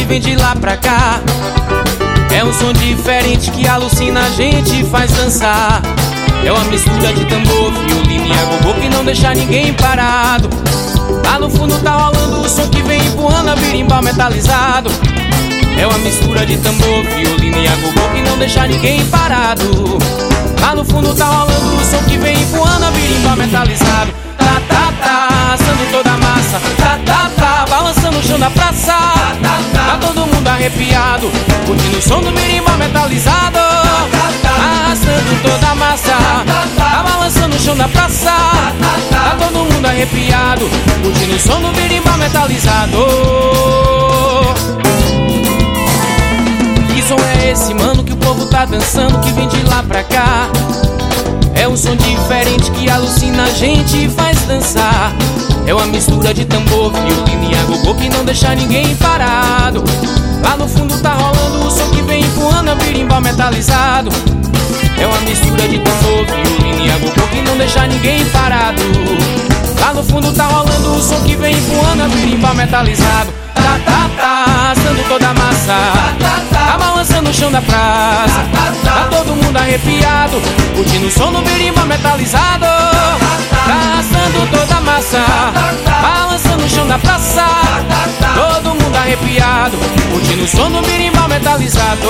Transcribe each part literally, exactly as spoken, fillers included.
que vem de lá pra cá. É um som diferente que alucina, a gente faz dançar. É uma mistura de tambor, violino e agogô que não deixa ninguém parado. Lá no fundo tá rolando o som que vem empurrando a berimbau metalizado. É uma mistura de tambor, violino e agogô que não deixa ninguém parado. Lá no fundo tá rolando o som que vem empurrando a berimbau metalizado. Tá, tá, tá, assando toda a massa. Tá, tá, tá, balançando o chão da praça. Tá todo mundo arrepiado, curtindo o som do berimbau metalizado. Arrastando toda a massa, tá balançando o chão da praça. Tá todo mundo arrepiado, curtindo o som do berimbau metalizado. Que som é esse, mano, que o povo tá dançando, que vem de lá pra cá? É um som diferente que alucina, a gente faz dançar. É uma mistura de tambor, violino e agogô que não deixa ninguém parado. Lá no fundo tá rolando o som que vem empurrando a berimbau metalizado. É uma mistura de tambor, violino e agogô que não deixa ninguém parado. Lá no fundo tá rolando o som que vem empurrando a berimbau metalizado. Tá, tá, tá, assando toda a massa. Tá balançando o chão da praça. Tá todo mundo arrepiado, curtindo o som do berimbau metalizado. Tá assando toda a massa, balançando o chão da praça. Todo mundo arrepiado, curtindo o som do berimbau metalizado.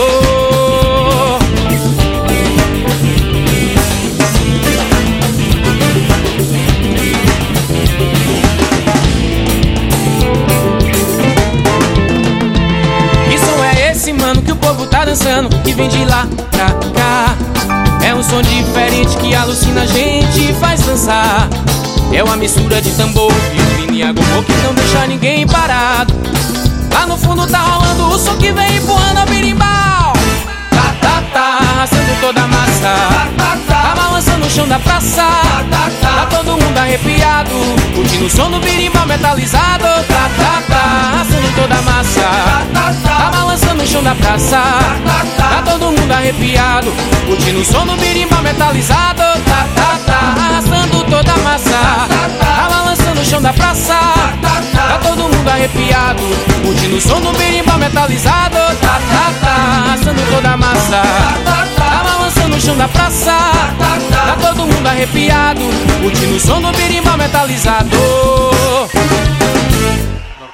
Mano, que o povo tá dançando, que vem de lá pra cá. É um som diferente que alucina, a gente faz dançar. É uma mistura de tambor, violino e agogô que não deixa ninguém parado. Lá no fundo tá rolando o som que vem empurrando a berimbau. Tá, tá, tá, arrastando toda a massa. Tá balançando o chão da praça. Tá todo mundo arrepiado, curtindo o som do berimbau metalizado. Tá, tá, tá, arrastando toda a massa. Tá balançando o chão da praça. Tá todo mundo arrepiado, curtindo o som do berimbau metalizado. Tá, tá, tá, arrastando toda a massa. Tá balançando o chão da praça. Tá todo mundo arrepiado, curtindo o som do berimbau metalizado. Tá, tá, tá, arrastando toda a massa. Tá balançando o chão da praça. Tá todo mundo arrepiado, curtindo o som do berimbau metalizado.